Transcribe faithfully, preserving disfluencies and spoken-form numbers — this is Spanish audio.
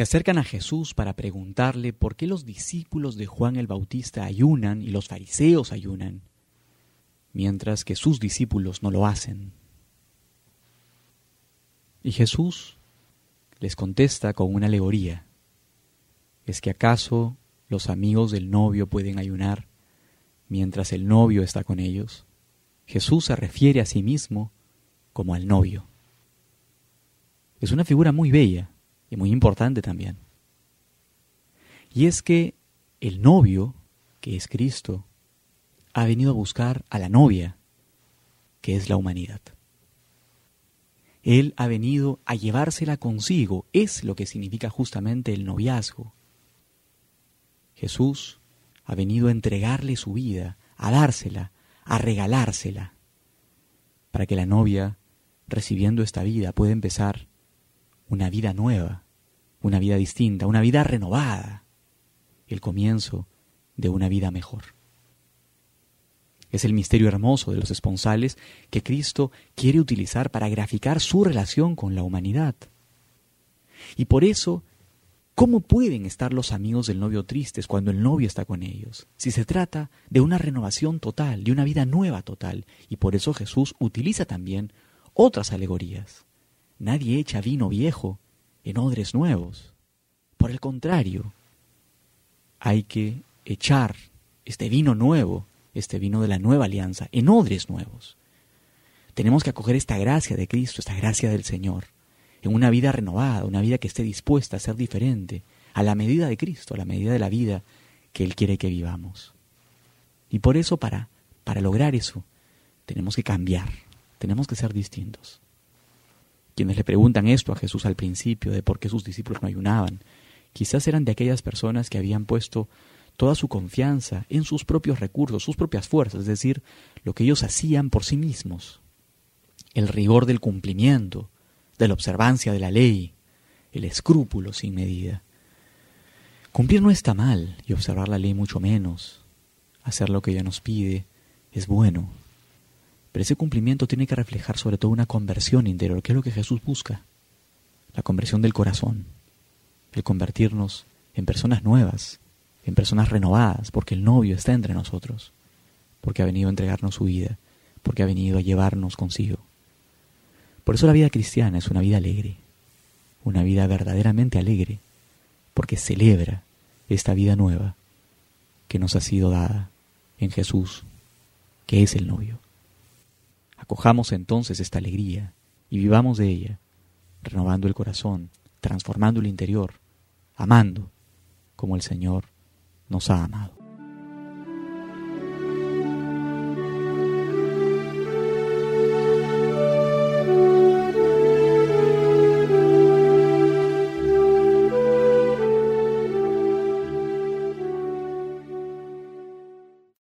Se acercan a Jesús para preguntarle por qué los discípulos de Juan el Bautista ayunan y los fariseos ayunan, mientras que sus discípulos no lo hacen. Y Jesús les contesta con una alegoría. ¿Es que acaso los amigos del novio pueden ayunar mientras el novio está con ellos? Jesús se refiere a sí mismo como al novio. Es una figura muy bella y muy importante también. Y es que el novio, que es Cristo, ha venido a buscar a la novia, que es la humanidad. Él ha venido a llevársela consigo, es lo que significa justamente el noviazgo. Jesús ha venido a entregarle su vida, a dársela, a regalársela, para que la novia, recibiendo esta vida, pueda empezar una vida nueva, una vida distinta, una vida renovada, el comienzo de una vida mejor. Es el misterio hermoso de los esponsales que Cristo quiere utilizar para graficar su relación con la humanidad. Y por eso, ¿cómo pueden estar los amigos del novio tristes cuando el novio está con ellos? Si se trata de una renovación total, de una vida nueva total. Y por eso Jesús utiliza también otras alegorías. Nadie echa vino viejo en odres nuevos. Por el contrario, hay que echar este vino nuevo, este vino de la nueva alianza, en odres nuevos. Tenemos que acoger esta gracia de Cristo, esta gracia del Señor, en una vida renovada, una vida que esté dispuesta a ser diferente, a la medida de Cristo, a la medida de la vida que Él quiere que vivamos. Y por eso, para, para lograr eso, tenemos que cambiar, tenemos que ser distintos. Quienes le preguntan esto a Jesús al principio, de por qué sus discípulos no ayunaban, quizás eran de aquellas personas que habían puesto toda su confianza en sus propios recursos, sus propias fuerzas, es decir, lo que ellos hacían por sí mismos. El rigor del cumplimiento, de la observancia de la ley, el escrúpulo sin medida. Cumplir no está mal, y observar la ley mucho menos. Hacer lo que ella nos pide es bueno. Pero ese cumplimiento tiene que reflejar sobre todo una conversión interior, que es lo que Jesús busca. La conversión del corazón, el convertirnos en personas nuevas, en personas renovadas, porque el novio está entre nosotros, porque ha venido a entregarnos su vida, porque ha venido a llevarnos consigo. Por eso la vida cristiana es una vida alegre, una vida verdaderamente alegre, porque celebra esta vida nueva que nos ha sido dada en Jesús, que es el novio. Acojamos entonces esta alegría y vivamos de ella, renovando el corazón, transformando el interior, amando como el Señor nos ha amado.